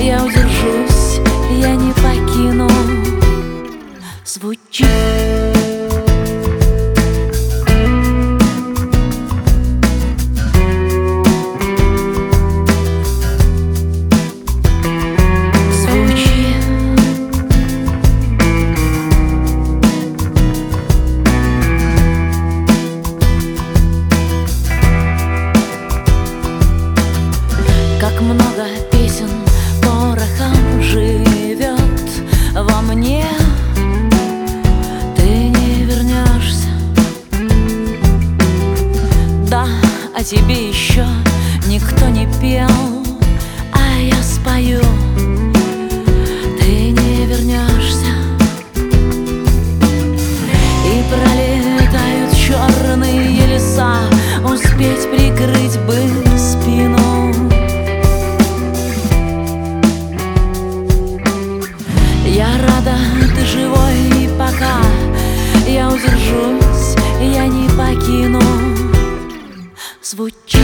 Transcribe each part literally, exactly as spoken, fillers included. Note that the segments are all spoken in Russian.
я удержусь, я не покину. Звучит. Как много песен порохом живет во мне, ты не вернешься. Да, о тебе еще никто не пел, а я спою, ты не вернешься. И пролетают черные леса, успеть прикрыть бы спину. Я рада, ты живой, и пока я удержусь, я не покину. Звучит.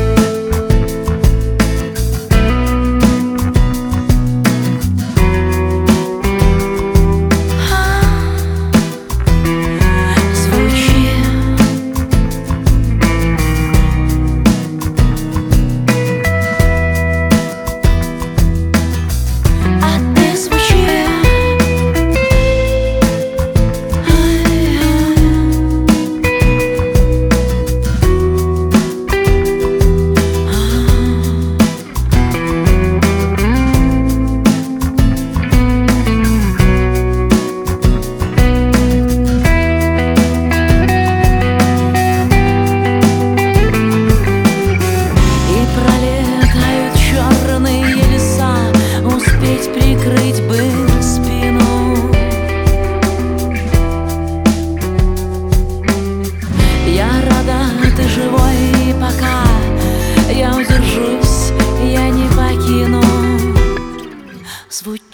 Прикрыть бы спину. Я рада, ты живой, и пока я удержусь, я не покину. Звучит.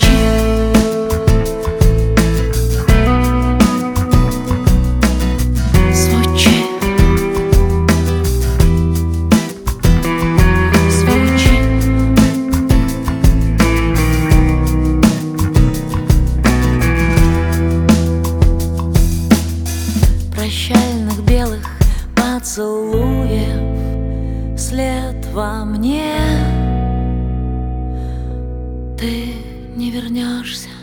Прощальных белых поцелуев след во мне, ты не вернешься.